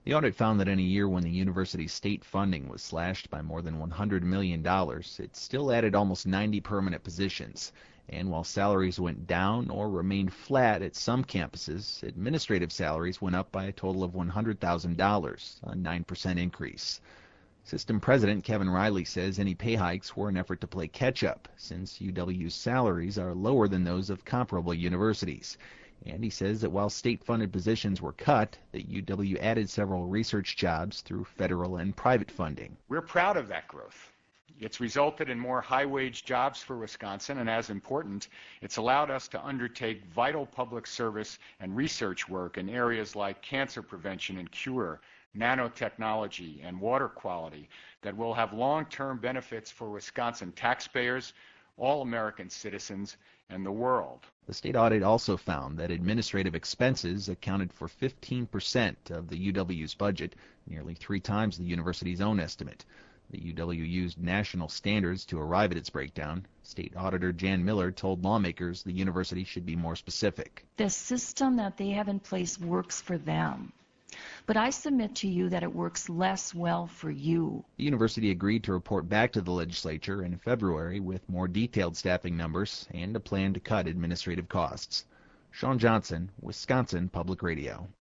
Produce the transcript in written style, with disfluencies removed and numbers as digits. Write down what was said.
The audit found that in a year when the university's state funding was slashed by more than $100 million, it still added almost 90 permanent positions. And while salaries went down or remained flat at some campuses, administrative salaries went up by a total of $100,000, a 9% increase. System President Kevin Riley says any pay hikes were an effort to play catch-up, since UW's salaries are lower than those of comparable universities. And he says that while state-funded positions were cut, that UW added several research jobs through federal and private funding. We're proud of that growth. It's resulted in more high-wage jobs for Wisconsin, and as important, it's allowed us to undertake vital public service and research work in areas like cancer prevention and cure, nanotechnology, and water quality that will have long-term benefits for Wisconsin taxpayers, all American citizens, and the world. The state audit also found that administrative expenses accounted for 15% of the UW's budget, nearly 3 times the university's own estimate. The UW used national standards to arrive at its breakdown. State Auditor Jan Miller told lawmakers the university should be more specific. The system that they have in place works for them. But I submit to you that it works less well for you. The university agreed to report back to the legislature in February with more detailed staffing numbers and a plan to cut administrative costs. Sean Johnson, Wisconsin Public Radio.